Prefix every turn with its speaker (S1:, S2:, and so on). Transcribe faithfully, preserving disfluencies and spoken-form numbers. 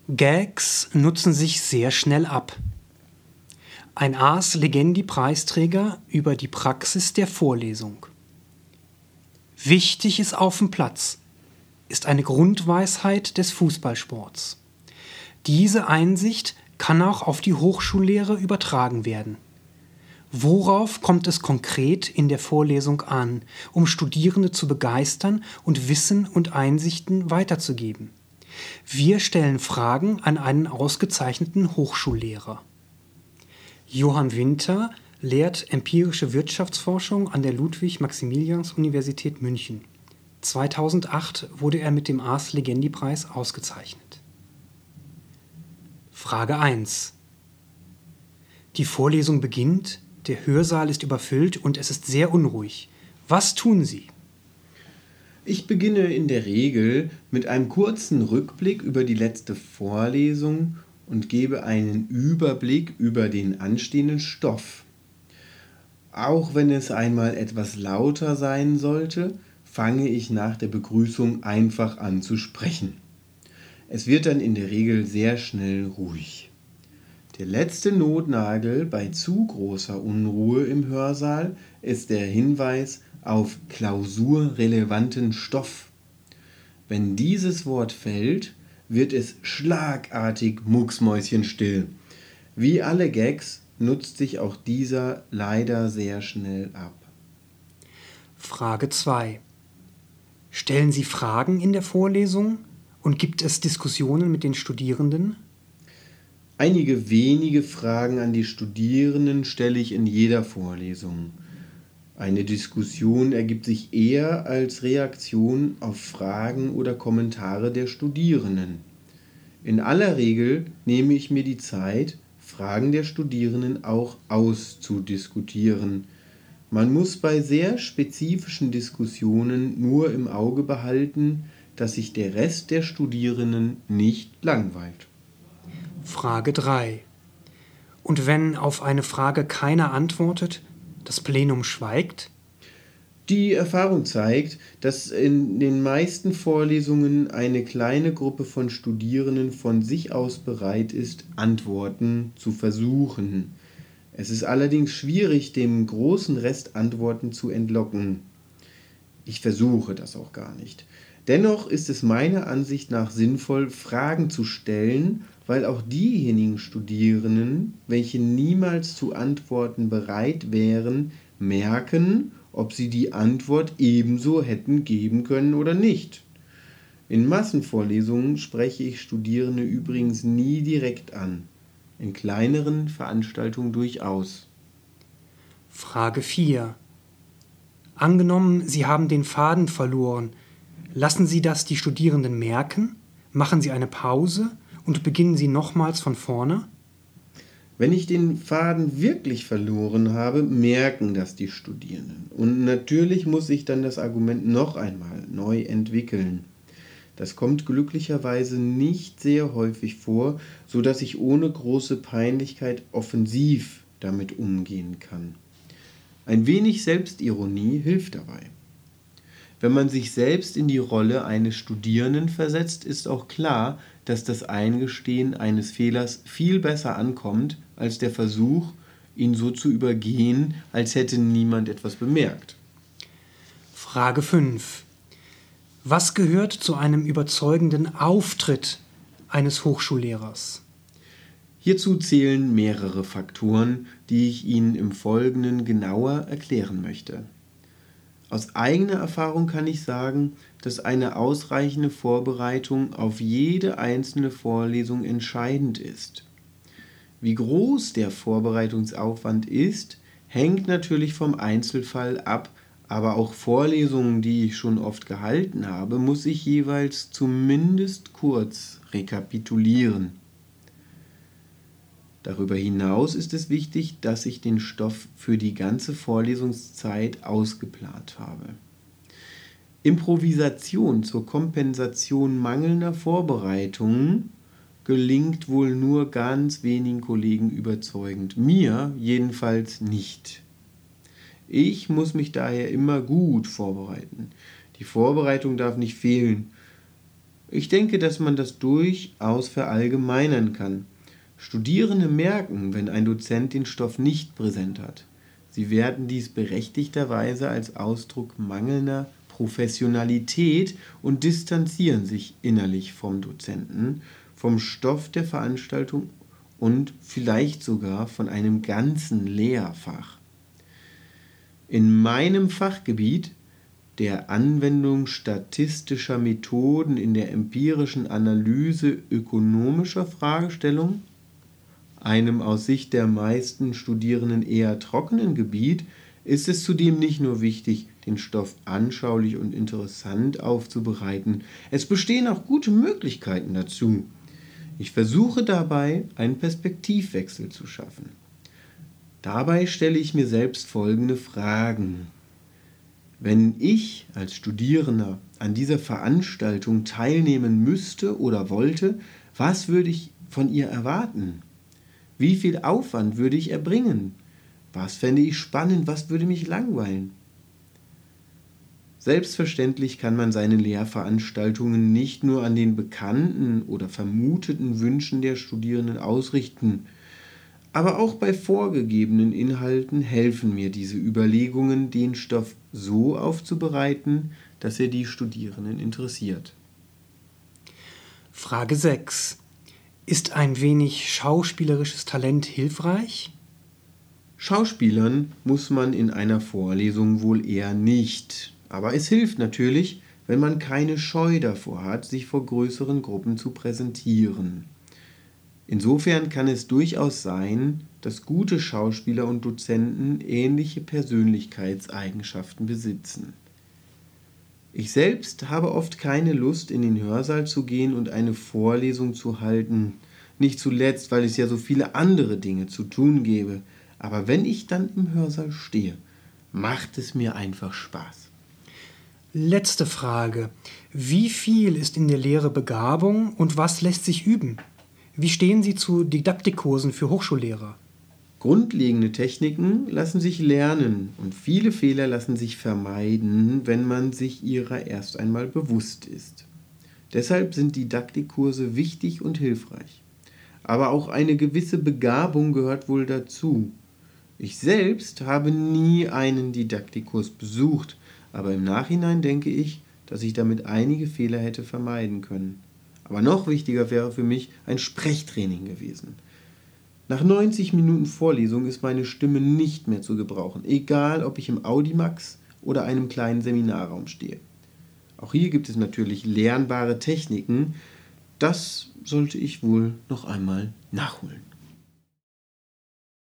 S1: Gags nutzen sich sehr schnell ab. Ein Ars Legendi-Preisträger über die Praxis der Vorlesung. Wichtig ist auf dem Platz ist eine Grundweisheit des Fußballsports. Diese Einsicht kann auch auf die Hochschullehre übertragen werden. Worauf kommt es konkret in der Vorlesung an, um Studierende zu begeistern und Wissen und Einsichten weiterzugeben? Wir stellen Fragen an einen ausgezeichneten Hochschullehrer. Johann Winter lehrt empirische Wirtschaftsforschung an der Ludwig-Maximilians-Universität München. zweitausendacht wurde er mit dem Ars Legendi-Preis ausgezeichnet. Frage eins. Die Vorlesung beginnt, der Hörsaal ist überfüllt und es ist sehr unruhig. Was tun Sie?
S2: Ich beginne in der Regel mit einem kurzen Rückblick über die letzte Vorlesung und gebe einen Überblick über den anstehenden Stoff. Auch wenn es einmal etwas lauter sein sollte, fange ich nach der Begrüßung einfach an zu sprechen. Es wird dann in der Regel sehr schnell ruhig. Der letzte Notnagel bei zu großer Unruhe im Hörsaal ist der Hinweis auf klausurrelevanten Stoff. Wenn dieses Wort fällt, wird es schlagartig mucksmäuschenstill. Wie alle Gags nutzt sich auch dieser leider sehr schnell ab.
S1: Frage zwei. Stellen Sie Fragen in der Vorlesung und gibt es Diskussionen mit den Studierenden?
S2: Einige wenige Fragen an die Studierenden stelle ich in jeder Vorlesung. Eine Diskussion ergibt sich eher als Reaktion auf Fragen oder Kommentare der Studierenden. In aller Regel nehme ich mir die Zeit, Fragen der Studierenden auch auszudiskutieren. Man muss bei sehr spezifischen Diskussionen nur im Auge behalten, dass sich der Rest der Studierenden nicht langweilt.
S1: Frage drei. Und wenn auf eine Frage keiner antwortet, das Plenum schweigt?
S2: Die Erfahrung zeigt, dass in den meisten Vorlesungen eine kleine Gruppe von Studierenden von sich aus bereit ist, Antworten zu versuchen. Es ist allerdings schwierig, dem großen Rest Antworten zu entlocken. Ich versuche das auch gar nicht. Dennoch ist es meiner Ansicht nach sinnvoll, Fragen zu stellen, weil auch diejenigen Studierenden, welche niemals zu antworten bereit wären, merken, ob sie die Antwort ebenso hätten geben können oder nicht. In Massenvorlesungen spreche ich Studierende übrigens nie direkt an. In kleineren Veranstaltungen durchaus.
S1: Frage vier. Angenommen, Sie haben den Faden verloren. Lassen Sie das die Studierenden merken? Machen Sie eine Pause und beginnen Sie nochmals von vorne?
S2: Wenn ich den Faden wirklich verloren habe, merken das die Studierenden. Und natürlich muss ich dann das Argument noch einmal neu entwickeln. Das kommt glücklicherweise nicht sehr häufig vor, sodass ich ohne große Peinlichkeit offensiv damit umgehen kann. Ein wenig Selbstironie hilft dabei. Wenn man sich selbst in die Rolle eines Studierenden versetzt, ist auch klar, dass das Eingestehen eines Fehlers viel besser ankommt, als der Versuch, ihn so zu übergehen, als hätte niemand etwas bemerkt.
S1: Frage fünf. Was gehört zu einem überzeugenden Auftritt eines Hochschullehrers?
S2: Hierzu zählen mehrere Faktoren, die ich Ihnen im Folgenden genauer erklären möchte. Aus eigener Erfahrung kann ich sagen, dass eine ausreichende Vorbereitung auf jede einzelne Vorlesung entscheidend ist. Wie groß der Vorbereitungsaufwand ist, hängt natürlich vom Einzelfall ab, aber auch Vorlesungen, die ich schon oft gehalten habe, muss ich jeweils zumindest kurz rekapitulieren. Darüber hinaus ist es wichtig, dass ich den Stoff für die ganze Vorlesungszeit ausgeplant habe. Improvisation zur Kompensation mangelnder Vorbereitungen gelingt wohl nur ganz wenigen Kollegen überzeugend. Mir jedenfalls nicht. Ich muss mich daher immer gut vorbereiten. Die Vorbereitung darf nicht fehlen. Ich denke, dass man das durchaus verallgemeinern kann. Studierende merken, wenn ein Dozent den Stoff nicht präsent hat. Sie werten dies berechtigterweise als Ausdruck mangelnder Professionalität und distanzieren sich innerlich vom Dozenten, vom Stoff der Veranstaltung und vielleicht sogar von einem ganzen Lehrfach. In meinem Fachgebiet, der Anwendung statistischer Methoden in der empirischen Analyse ökonomischer Fragestellungen, einem aus Sicht der meisten Studierenden eher trockenen Gebiet, ist es zudem nicht nur wichtig, den Stoff anschaulich und interessant aufzubereiten, es bestehen auch gute Möglichkeiten dazu. Ich versuche dabei, einen Perspektivwechsel zu schaffen. Dabei stelle ich mir selbst folgende Fragen. Wenn ich als Studierender an dieser Veranstaltung teilnehmen müsste oder wollte, was würde ich von ihr erwarten? Wie viel Aufwand würde ich erbringen? Was fände ich spannend, was würde mich langweilen? Selbstverständlich kann man seine Lehrveranstaltungen nicht nur an den bekannten oder vermuteten Wünschen der Studierenden ausrichten, aber auch bei vorgegebenen Inhalten helfen mir diese Überlegungen, den Stoff so aufzubereiten, dass er die Studierenden interessiert.
S1: Frage sechs. Ist ein wenig schauspielerisches Talent hilfreich?
S2: Schauspielern muss man in einer Vorlesung wohl eher nicht, aber es hilft natürlich, wenn man keine Scheu davor hat, sich vor größeren Gruppen zu präsentieren. Insofern kann es durchaus sein, dass gute Schauspieler und Dozenten ähnliche Persönlichkeitseigenschaften besitzen. Ich selbst habe oft keine Lust, in den Hörsaal zu gehen und eine Vorlesung zu halten, nicht zuletzt, weil es ja so viele andere Dinge zu tun gäbe. Aber wenn ich dann im Hörsaal stehe, macht es mir einfach Spaß.
S1: Letzte Frage. Wie viel ist in der Lehre Begabung und was lässt sich üben? Wie stehen Sie zu Didaktikkursen für Hochschullehrer?
S2: Grundlegende Techniken lassen sich lernen und viele Fehler lassen sich vermeiden, wenn man sich ihrer erst einmal bewusst ist. Deshalb sind Didaktikkurse wichtig und hilfreich. Aber auch eine gewisse Begabung gehört wohl dazu. Ich selbst habe nie einen Didaktikkurs besucht, aber im Nachhinein denke ich, dass ich damit einige Fehler hätte vermeiden können. Aber noch wichtiger wäre für mich ein Sprechtraining gewesen. Nach neunzig Minuten Vorlesung ist meine Stimme nicht mehr zu gebrauchen, egal ob ich im Audimax oder einem kleinen Seminarraum stehe. Auch hier gibt es natürlich lernbare Techniken, das sollte ich wohl noch einmal nachholen.